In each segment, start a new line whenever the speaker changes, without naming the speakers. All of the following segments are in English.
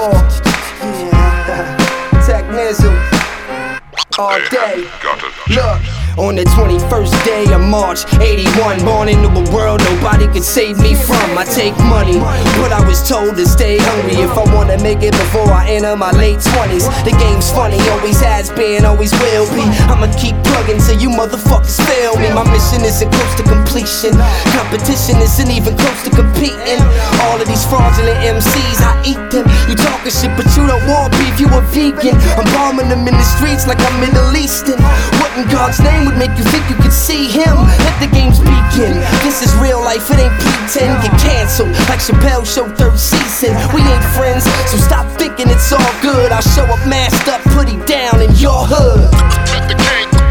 Ball, yeah, Technism, all day. Look. On the 21st day of March, 81, born into a world nobody could save me from. I take money, but I was told to stay hungry if I wanna make it before I enter my late 20s. The game's funny, always has been, always will be. I'ma keep plugging till you motherfuckers fail me. My mission isn't close to completion. Competition isn't even close to competing. All of these fraudulent MCs, I eat them. You talking shit, but you don't want beef, you a vegan. I'm bombing them in the streets like I'm Middle Eastern. What in God's name would make you think you could see him? Let the games begin. This is real life, it ain't pretend. Get canceled like Chappelle Show 3rd season. We ain't friends, so stop thinking it's all good. I'll show up masked up, put it down in your hood.
Let the games begin.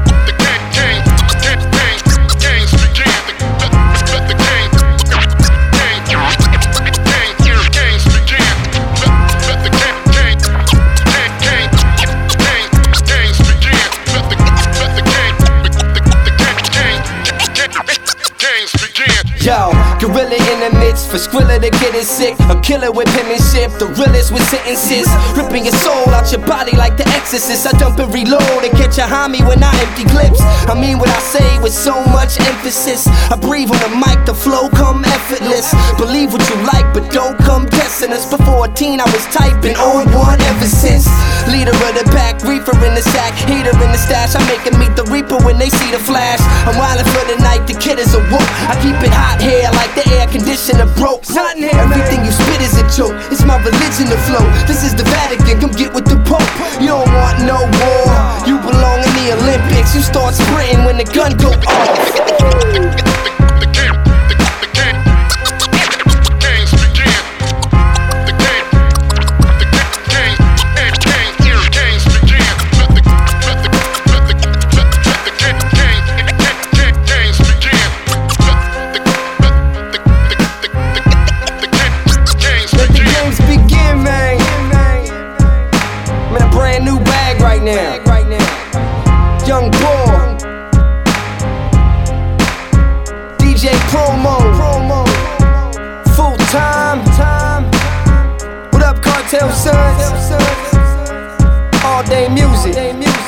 Yo, gorilla in the midst, for Skrilla to get it sick. A killer with penmanship, the realest with sentences. Ripping your soul out your body like the Exorcist. I dump and reload and catch a homie when I empty clips. I mean what I say with so much emphasis. I breathe on the mic, the flow come effortless. Believe what you like, but don't come testing us. Before 14, I was typing on one ever since. Leader of the pack, reefer in the sack, heater in the stash. I make them meet the reaper when they see the flash. I'm wildin' for the night, the kid is awoke. I keep it hot here like the air conditioner broke. Everything you spit is a joke, it's my religion to flow. This is the Vatican, come get with the Pope. You don't want no war, you belong in the Olympics. You start sprinting when the gun go off. Young Bull, DJ Promo, full time. What up, Cartel Sons? All day music.